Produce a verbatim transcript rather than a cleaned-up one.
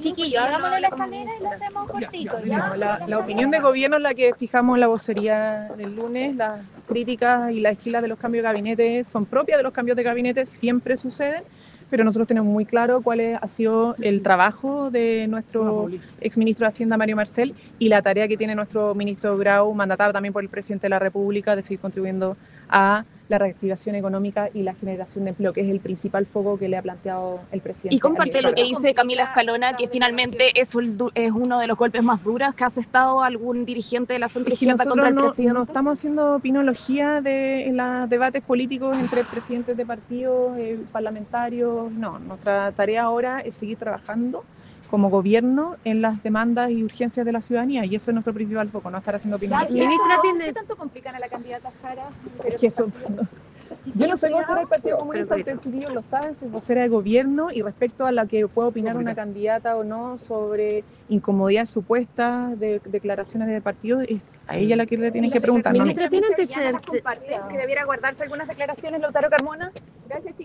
Chiquillos, hagámosle la escalera y lo hacemos cortito, ¿ya? No, la, la opinión de gobierno es la que fijamos en la vocería del lunes. Las críticas y las esquilas de los cambios de gabinete son propias de los cambios de gabinete, siempre suceden, pero nosotros tenemos muy claro cuál es, ha sido el trabajo de nuestro exministro de Hacienda, Mario Marcel, y la tarea que tiene nuestro ministro Grau, mandatado también por el presidente de la República, de seguir contribuyendo a la reactivación económica y la generación de empleo, que es el principal foco que le ha planteado el presidente. Y comparte lo que dice Camila Escalona, que finalmente es, un, es uno de los golpes más duros que ha asestado algún dirigente de la centroizquierda es que contra el no, presidente. No estamos haciendo pinología de, en los debates políticos entre presidentes de partidos, eh, parlamentarios, no. Nuestra tarea ahora es seguir trabajando como gobierno en las demandas y urgencias de la ciudadanía, y eso es nuestro principal foco, no estar haciendo pinología. Ministra, ¿qué tanto complican a la candidata Jara? Es que eso, yo no soy vocera del Partido Comunista, ustedes chiquillos lo saben, soy vocera de gobierno, y respecto a la que pueda opinar una candidata o no sobre incomodidad supuesta de declaraciones del partido, es a ella la que le tienen que preguntar. Ministra, ¿tiene antecedentes? ¿Que debiera guardarse algunas declaraciones Lautaro Carmona? Gracias,